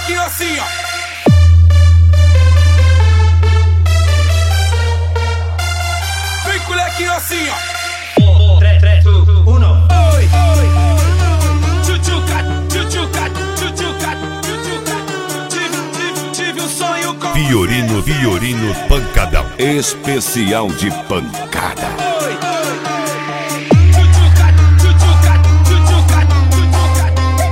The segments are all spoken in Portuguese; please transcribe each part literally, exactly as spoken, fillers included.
lequinho assim, ó. Vem com o lequinho assim, ó. Um, três, três, dois, um. Oi, oi, tchutchuca, tchutchuca, tchutchuca, tchutchuca. Tive, tive, tive um sonho com Fiorino, Fiorino Pancadão. Especial de pancada. Oi, tchutchuca, tchutchuca, tchutchuca, tchutchuca.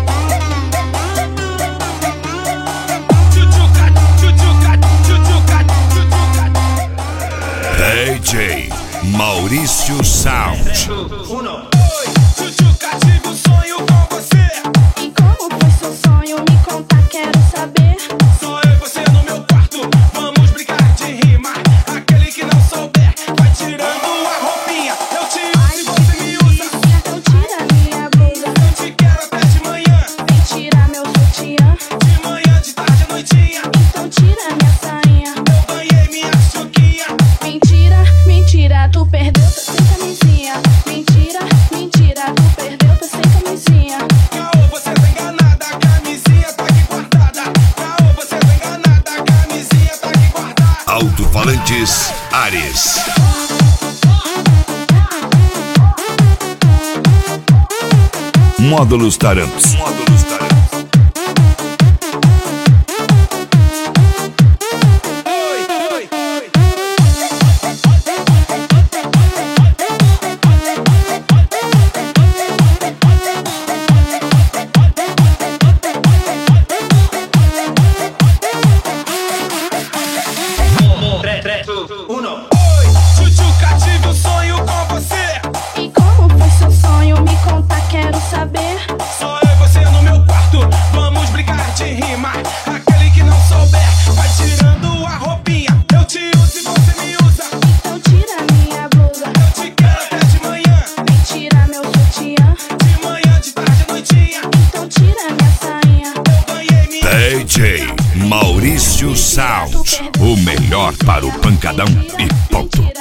Tchutchuca, tchutchuca, tchutchuca, tchutchuca. D J Maurício Sound. Um. Tchutchuca, tive um sonho com você. E como foi seu sonho? Me conta, quero saber. Só eu e você no meu quarto, vamos brincar de rima. Aquele que não souber, vai tirando a roupinha. Eu te uso e você me usa. Então tira minha blusa, Eu te quero até de manhã. vem tirar meu sutiã. De manhã, de tarde, à noitinha. Então tira minha sainha. Eu ganhei minha choquinha. Mentira, mentira, tu perdeu, tá sem camisinha. Mentira, mentira, tu perdeu, tá sem camisinha. Caô, você tá enganada, a camisinha tá aqui guardada. Caô, você tá enganada, a camisinha tá aqui guardada. Alto-falantes Ares. Módulos Taramps. Módulos Taramps. Oi, oi, oi. Um, três, três, dois, um. Oi, tchutchuca, tive um sonho com você. E como foi seu sonho? Me conta, quero saber. Só eu e você no meu quarto, vamos brincar de rima. Aquele que não souber, vai tirando a roupinha. Eu te uso e você me usa. Então tira minha blusa, Eu te quero até de manhã. vem tirar meu sutiã. De manhã, de tarde, à noitinha. Então tira minha sainha. Eu ganhei minha D J Maurício Sound. O melhor para o pancadão e ponto.